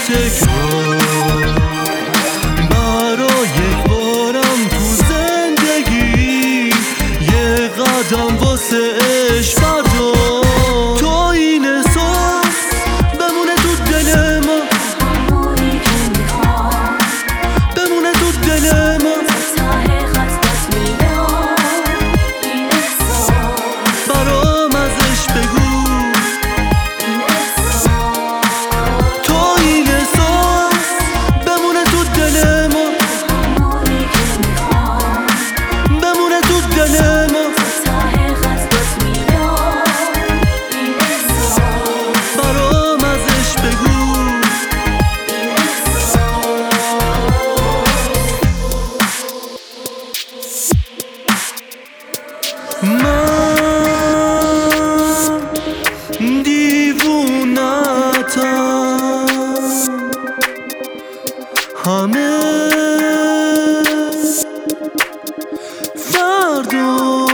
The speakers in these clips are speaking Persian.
تکرار برای یک بارم تو زندگی یه قدم واسه عشق بردار. تو این احساس بمونه تو دل ما، بمونه تو دل ما، برام ازش بگو. تو این احساس بمونه تو دل ما، بمونه تو دل ما، برام ازش بگو. من دیوونتم، همه فردا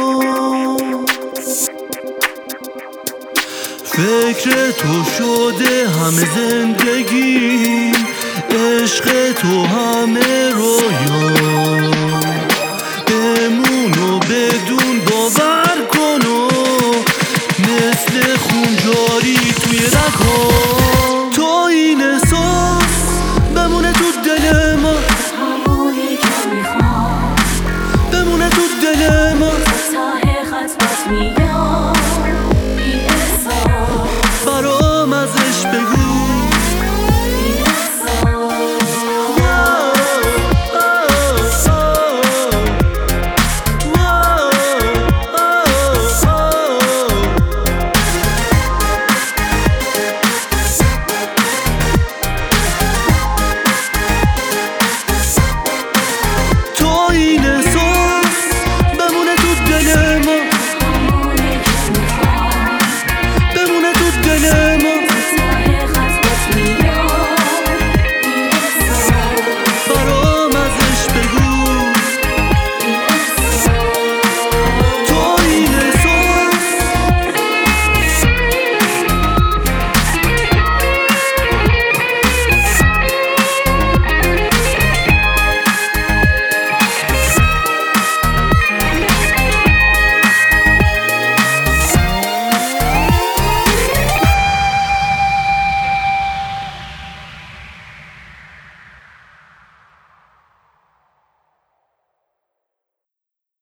فکر تو شده همه زندگی، عشق تو همه رویا. بمون و بدون باور کن و مثل خون جاری توی رگام. تو این احساس بمونه تو دل ما، بمونه تو دل ما.